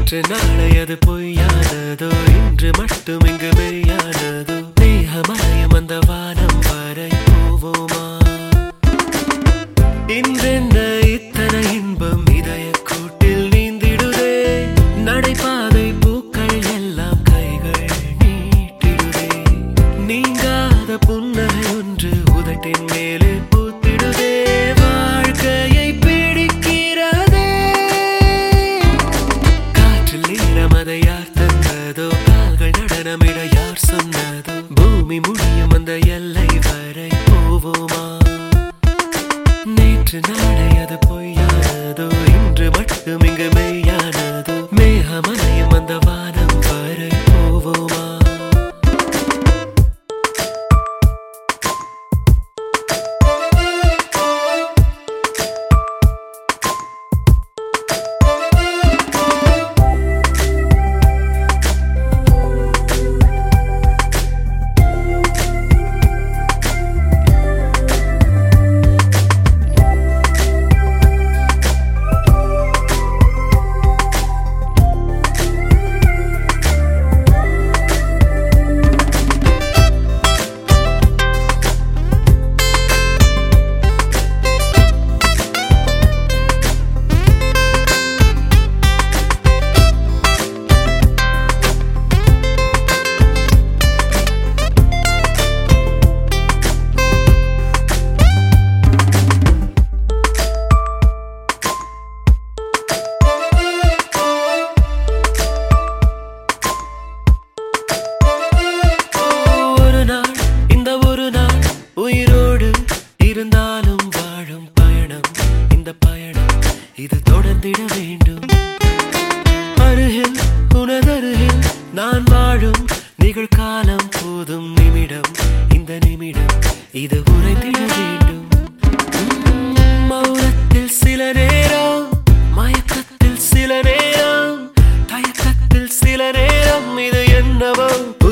நேற்று நாளை அது பொய்யானதோ இன்று மட்டும் இங்கு மெய்யானதோ தேகமயம் அந்த வானம் வரை போவோமா இன்றென்ன இத்தனை இன்பம் இதய கூட்டில் நீந்திடுதே நடைபாதை பூக்கள் எல்லாம் கைகள் நீட்டிடுதே நீங்காத புன்னகை ஒன்று உதட்டின் மேலே பூத்திடுதே வாழ்க்கையை பிடிக்கிறதே காற்றில் ஈரமதை யார் தந்ததோ கால்கள் நடனமிட யார் சொன்னதோ பூமி முடியும் அந்த எல்லை வரை போவோமா நேற்று நாளை அது பொய்யானதோ இன்று மட்டும் இங்கு மெய்யானதோ மேகமலையும் அந்த வானம் வரை போவோமா இருந்தாலும் வாழும் பயணம் இந்த பயணம் இது தொடர்ந்திட வேண்டும் அருகில் உனதருகில் நான் வாழும் நிகழ்காலம் போதும் நிமிடம் இந்த நிமிடம் இது உரைத்திட வேண்டும் மௌனத்தில் சில நேரம் மயக்கத்தில் சில நேரம் தயக்கத்தில் சில நேரம் இது என்னவோ